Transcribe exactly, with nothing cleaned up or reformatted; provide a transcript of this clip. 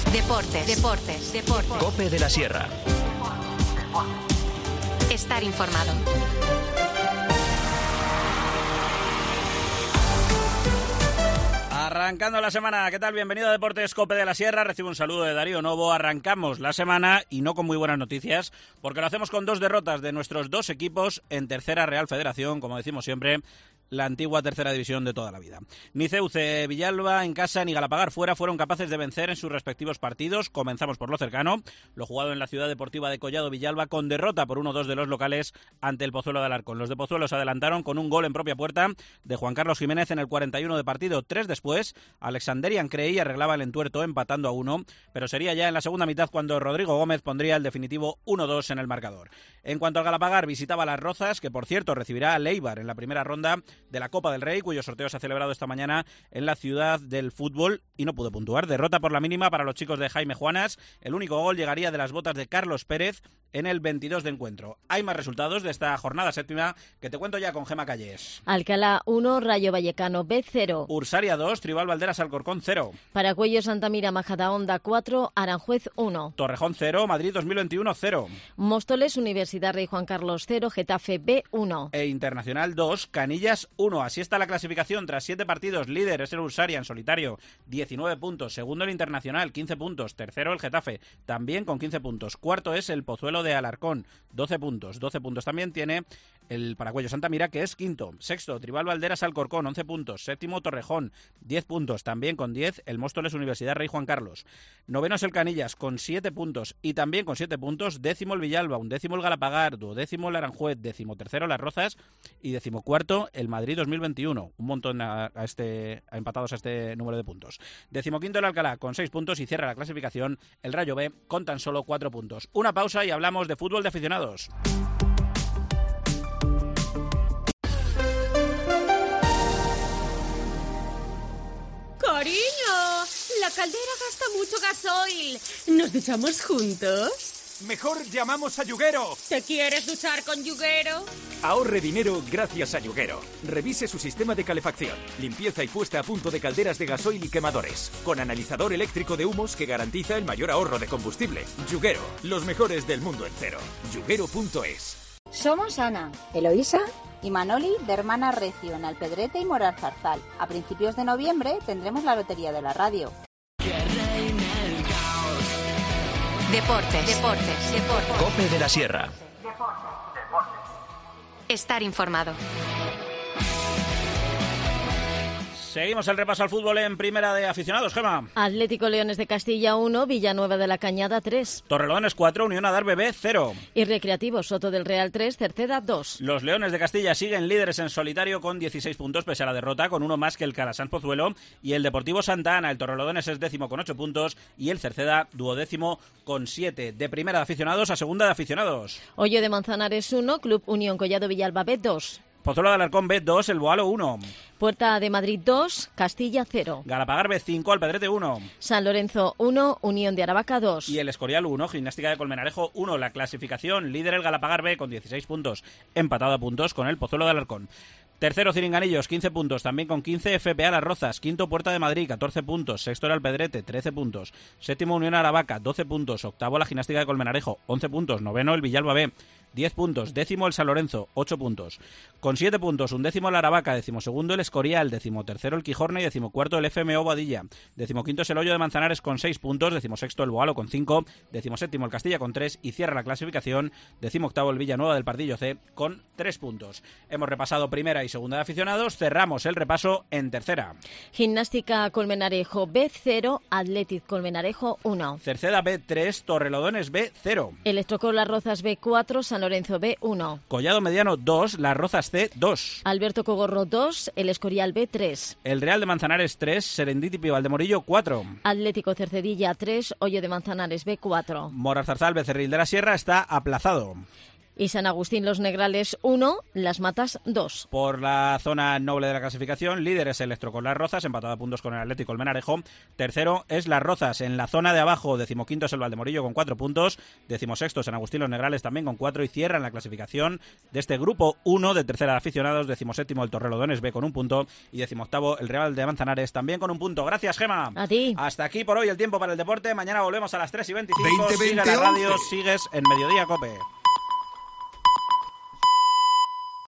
Deportes, deportes, deportes. COPE de la Sierra. Estar informado. Arrancando la semana, ¿qué tal? Bienvenido a Deportes COPE de la Sierra. Recibo un saludo de Darío Novo. Arrancamos la semana y no con muy buenas noticias, porque lo hacemos con dos derrotas de nuestros dos equipos en Tercera Real Federación, como decimos siempre, la antigua tercera división de toda la vida. Ni Ceuce Villalba en casa ni Galapagar fuera fueron capaces de vencer en sus respectivos partidos. Comenzamos por lo cercano, lo jugado en la Ciudad Deportiva de Collado Villalba, con derrota por uno dos de los locales ante el Pozuelo de Alarcón. Los de Pozuelo se adelantaron con un gol en propia puerta de Juan Carlos Jiménez en el cuarenta y uno de partido. Tres después, Alexanderian Creí arreglaba el entuerto empatando a uno, pero sería ya en la segunda mitad cuando Rodrigo Gómez pondría el definitivo uno dos en el marcador. En cuanto al Galapagar, visitaba Las Rozas, que por cierto recibirá a Leibar en la primera ronda de la Copa del Rey, cuyo sorteo se ha celebrado esta mañana en la Ciudad del Fútbol y no pudo puntuar. Derrota por la mínima para los chicos de Jaime Juanas. El único gol llegaría de las botas de Carlos Pérez en el veintidós de encuentro. Hay más resultados de esta jornada séptima que te cuento ya con Gema Calles. Alcalá uno, Rayo Vallecano B cero. Ursaria dos, Tribal Valderas Alcorcón cero. Paracuello Santamira Majadahonda cuatro, Aranjuez uno. Torrejón cero, Madrid dos mil veintiuno cero. Móstoles Universidad Rey Juan Carlos cero, Getafe B uno. E Internacional dos, Canillas uno. Así está la clasificación tras siete partidos. Líder es el Ursaria en solitario, diecinueve puntos. Segundo el Internacional, quince puntos. Tercero el Getafe, también con quince puntos. Cuarto es el Pozuelo de Alarcón, doce puntos. doce puntos también tiene el Paracuello Santamira, que es quinto. Sexto, Tribal Valderas Alcorcón, once puntos. Séptimo, Torrejón, diez puntos. También con diez, el Móstoles Universidad Rey Juan Carlos. Noveno es el Canillas, con siete puntos. Y también con siete puntos, décimo el Villalba, undécimo el Galapagar, duodécimo el Aranjuez, décimo tercero Las Rozas y décimo cuarto el Madrid dos mil veintiuno. Un montón a, a este, a empatados a este número de puntos. Décimo quinto el Alcalá, con seis puntos, y cierra la clasificación el Rayo B con tan solo cuatro puntos. Una pausa y hablamos de fútbol de aficionados. Cariño, la caldera gasta mucho gasoil. ¿Nos duchamos juntos? Mejor llamamos a Yuguero. ¿Te quieres duchar con Yuguero? Ahorre dinero gracias a Yuguero. Revise su sistema de calefacción, limpieza y puesta a punto de calderas de gasoil y quemadores, con analizador eléctrico de humos que garantiza el mayor ahorro de combustible. Yuguero, los mejores del mundo entero. Yuguero punto es. Somos Ana, Eloísa y Manoli de Hermana Recio en Alpedrete y Moral Zarzal. A principios de noviembre tendremos la lotería de la radio. Deportes, deportes, deportes. COPE de la Sierra. Estar informado. Seguimos el repaso al fútbol en primera de aficionados, Gema. Atlético Leones de Castilla uno, Villanueva de la Cañada tres. Torrelodones cuatro, Unión Adarve B cero. Y Recreativo Soto del Real tres, Cerceda dos. Los Leones de Castilla siguen líderes en solitario con dieciséis puntos pese a la derrota, con uno más que el Calasanz Pozuelo, y el Deportivo Santa Ana. El Torrelodones es décimo con ocho puntos y el Cerceda duodécimo con siete. De primera de aficionados a segunda de aficionados. Hoyo de Manzanares uno, Club Unión Collado Villalba B dos. Pozuelo de Alarcón B dos, El Boalo uno. Puerta de Madrid dos, Castilla cero. Galapagar B cinco, Alpedrete uno. San Lorenzo uno, Unión de Aravaca dos. Y el Escorial uno, Gimnástica de Colmenarejo uno. La clasificación, líder el Galapagar B con dieciséis puntos, empatado a puntos con el Pozuelo de Alarcón. Tercero, Ciringanillos, quince puntos, también con quince F P A Las Rozas. Quinto, Puerta de Madrid, catorce puntos. Sexto, el Alpedrete, trece puntos. Séptimo, Unión Aravaca, doce puntos. Octavo, la Gimnástica de Colmenarejo, once puntos. Noveno, el Villalba B, diez puntos. Décimo, el San Lorenzo, ocho puntos. Con siete puntos, undécimo el Aravaca, decimosegundo el Escorial, decimotercero el Quijorne y decimocuarto el F M O Boadilla. Decimoquinto es el Hoyo de Manzanares con seis puntos, decimosexto el Boalo con cinco, decimoséptimo el Castilla con tres y cierra la clasificación decimoctavo el Villanueva del Pardillo C con tres puntos. Hemos repasado primera y segunda de aficionados, cerramos el repaso en tercera. Gimnástica Colmenarejo B cero, Athletic Colmenarejo uno. Cerceda B tres, Torrelodones B cero. Electrocol Las Rozas B cuatro, San Lorenzo B uno. Collado Mediano dos, Las Rozas C dos. Alberto Cogorro dos, El Escorial B tres. El Real de Manzanares tres, Serendipity Valdemorillo cuatro. Atlético Cercedilla tres, Hoyo de Manzanares B cuatro. Morazarzal Becerril de la Sierra está aplazado. y San Agustín Los Negrales uno, Las Matas dos. Por la zona noble de la clasificación, líder es Electro con Las Rozas, empatado a puntos con el Atlético Colmenarejo. Tercero es Las Rozas. En la zona de abajo, decimoquinto es el Valdemorillo con cuatro puntos, decimosexto San Agustín Los Negrales también con cuatro, y cierran la clasificación de este grupo uno de tercera de aficionados, decimoséptimo el Torrelodones B con un punto y decimoctavo el Real de Manzanares también con un punto. Gracias, Gema. A ti. Hasta aquí por hoy el tiempo para el deporte. Mañana volvemos a las tres y veinticinco. veinte, Sigue veinte, la radio, once. sigues en Mediodía Cope.